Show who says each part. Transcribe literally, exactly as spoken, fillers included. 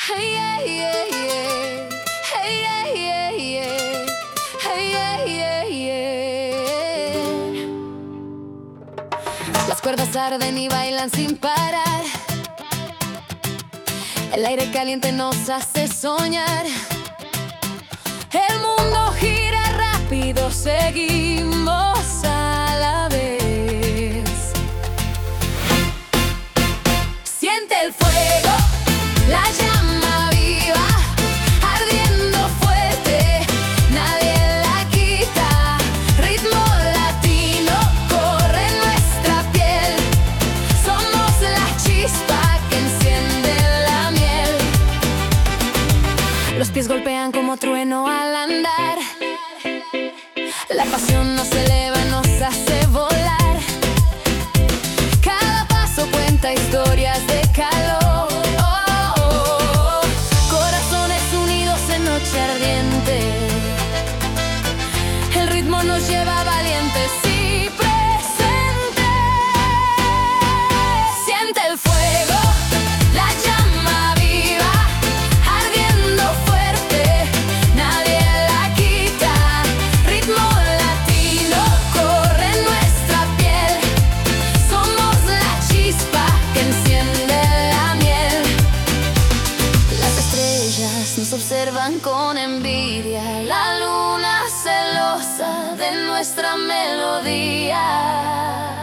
Speaker 1: Hey, yeah, yeah, yeah. Hey, yeah, yeah, yeah. Hey, yeah, yeah, yeah. Las cuerdas arden y bailan sin parar. El aire caliente nos hace soñar. El mundo gira rápido, seguimos a la vez. Siente el fuego, la llama viva, ardiendo fuerte, nadie la quita. Ritmo latino corre en nuestra piel. Somos la chispa que enciende la miel. Los pies golpean como trueno al andar. La pasión nos eleva, nos hace volar. Cada paso cuenta historias de calor. Oh, oh, oh. Corazones unidos en noche ardiente. El ritmo nos lleva valientes y presentes. Siente el fuego, la llama viva, ardiendo fuerte, nadie la quita. Ritmo latino corre en nuestra piel. Somos la chispa que enciende la miel. Las estrellas nos observan con envidia, la luna celosa de nuestra melodía.